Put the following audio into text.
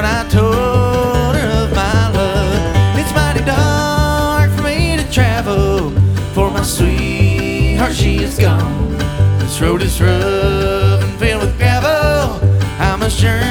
when I told her of my love. It's mighty dark for me to travel, for my sweetheart, she is gone. This road is rough and filled with gravel. I must journey